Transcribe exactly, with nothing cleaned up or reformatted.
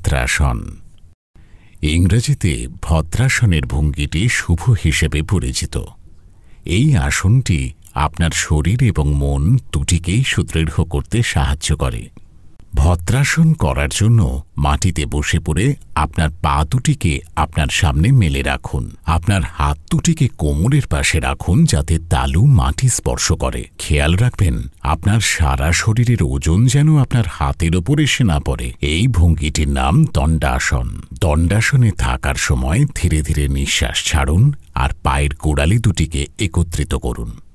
ভদ্রাসন। ইংরেজিতে ভদ্রাসনের ভঙ্গিটি শুভ হিসেবে পরিচিত। এই আসনটি আপনার শরীর এবং মন দুটিকেই সুদৃঢ় করতে সাহায্য করে। ভদ্রাসন করার জন্য মাটিতে বসে পড়ে আপনার পা দুটিকে আপনার সামনে মেলে রাখুন। আপনার হাত দুটিকে কোমরের পাশে রাখুন যাতে তালু মাটি স্পর্শ করে। খেয়াল রাখবেন আপনার সারা শরীরের ওজন যেন আপনার হাতের ওপর এসে না পড়ে। এই ভঙ্গিটির নাম দণ্ডাসন। দণ্ডাসনে থাকার সময় ধীরে ধীরে নিঃশ্বাস ছাড়ুন আর পায়ের গোড়ালি দুটিকে একত্রিত করুন।